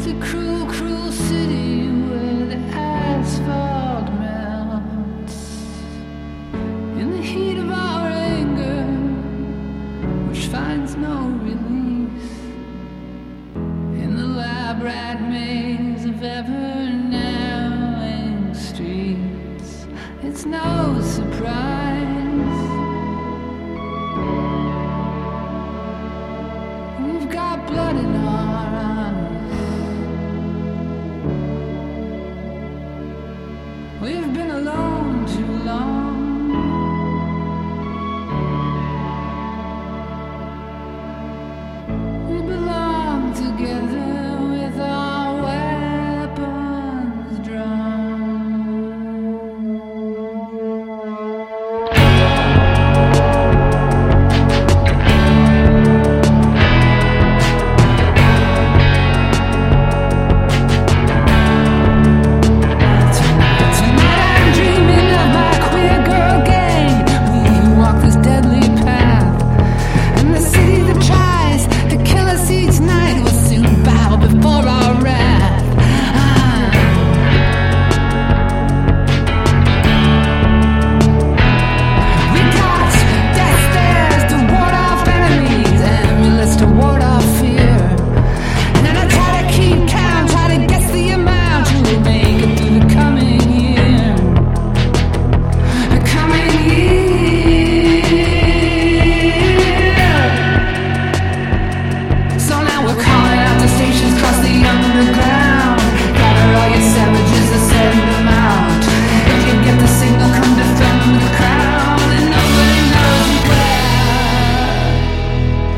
a cruel, cruel city where the asphalt melts in the heat of our anger, which finds no release in the lab rat maze of ever narrowing streets. It's no surprise